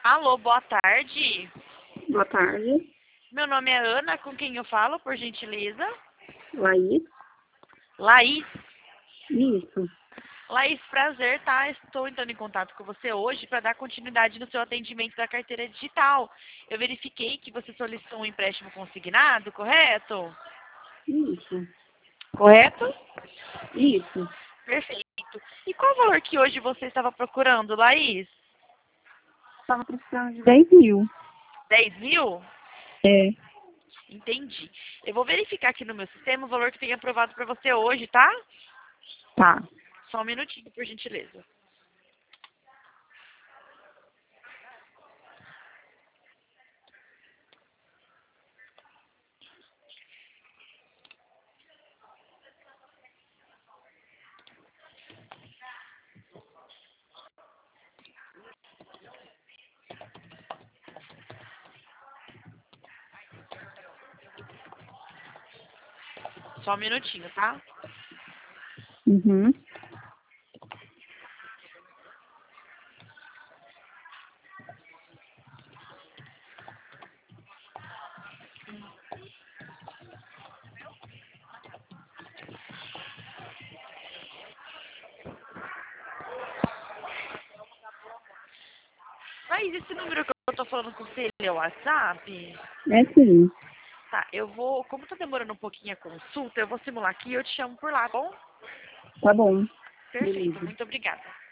Alô, boa tarde. Boa tarde, Meu nome é Ana, com quem eu falo, por gentileza? Laís. Laís. Isso. Laís, prazer, tá? Estou entrando em contato com você hoje para dar continuidade no seu atendimento da carteira digital. Eu verifiquei que você solicitou um empréstimo consignado, correto? Isso. Correto? Isso. Perfeito. E qual o valor que hoje você estava procurando, Laís? Estava precisando de 10.000. 10.000? É. Entendi. Eu vou verificar aqui no meu sistema o valor que tem aprovado para você hoje, tá? Tá. Só um minutinho, por gentileza. Só um minutinho, tá? Uhum. Mas esse número que eu tô falando com você, ele é o WhatsApp? É sim. Tá, eu vou, como tá demorando um pouquinho a consulta, eu vou simular aqui e eu te chamo por lá, tá bom? Tá bom. Perfeito, Beleza. muito obrigada.